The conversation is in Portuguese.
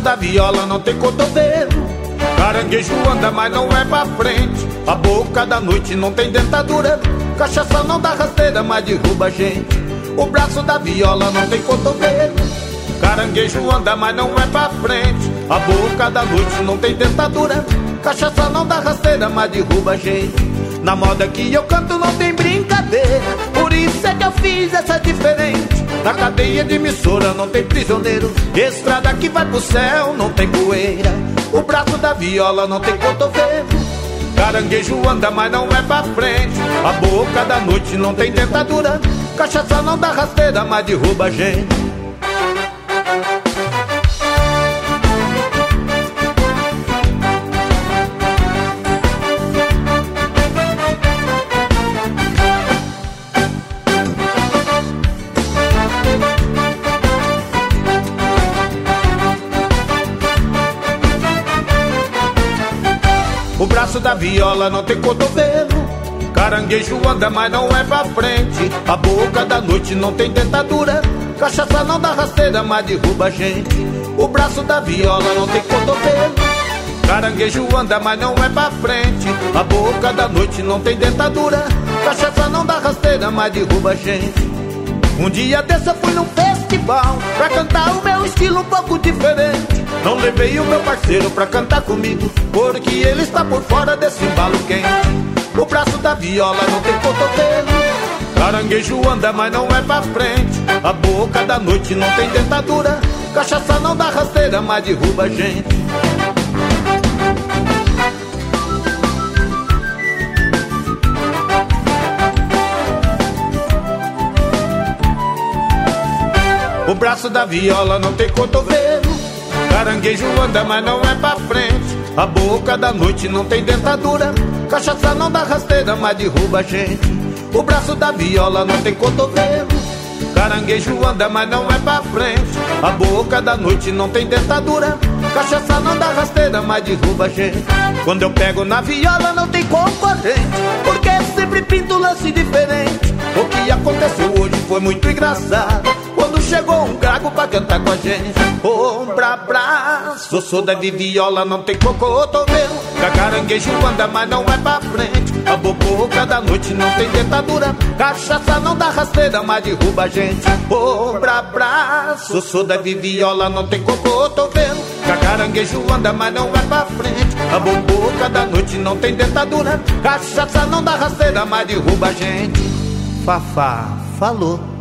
da viola não tem cotovelo. Caranguejo anda, mas não é pra frente. A boca da noite não tem dentadura. Cachaça não dá rasteira, mas derruba a gente. O braço da viola não tem cotovelo. Caranguejo anda, mas não é pra frente. A boca da noite não tem dentadura. Cachaça não dá rasteira, mas derruba a gente. Na moda que eu canto não tem brincadeira, por isso é que eu fiz essa diferente. Na cadeia de emissora não tem prisioneiro. Estrada que vai pro céu não tem poeira. O braço da viola não tem cotovelo. Caranguejo anda, mas não é pra frente. A boca da noite não tem dentadura. Cachaça não dá rasteira, mas derruba a gente. O braço da viola não tem cotovelo. Caranguejo anda, mas não é pra frente. A boca da noite não tem dentadura. Cachaça não dá rasteira, mas derruba a gente. O braço da viola não tem cotovelo. Caranguejo anda, mas não é pra frente. A boca da noite não tem dentadura. Cachaça não dá rasteira, mas derruba a gente. Um dia desse eu fui num festival pra cantar o meu estilo um pouco diferente. Não levei o meu parceiro pra cantar comigo, porque ele está por fora desse embalo quente. O braço da viola não tem cotovelo. Caranguejo anda, mas não é pra frente. A boca da noite não tem dentadura. Cachaça não dá rasteira, mas derruba a gente. O braço da viola não tem cotovelo. Caranguejo anda, mas não é pra frente. A boca da noite não tem dentadura. Cachaça não dá rasteira, mas derruba a gente. O braço da viola não tem cotovelo. Caranguejo anda, mas não é pra frente. A boca da noite não tem dentadura. Cachaça não dá rasteira, mas derruba a gente. Quando eu pego na viola não tem concorrente, porque eu sempre pinto lance diferente. O que aconteceu hoje foi muito engraçado, quando chegou um gago pra cantar com a gente. Ombra, braço, sou da viola, não tem cotovelo. Caranguejo anda, mas não é pra frente. A boca da noite não tem dentadura. Cachaça não dá rasteira, mas derruba a gente. Ombra, braço, sou da viola, não tem cotovelo. Caranguejo anda, mas não é pra frente. A boca da noite não tem dentadura. Cachaça não dá rasteira, mas derruba a gente. Fafá falou.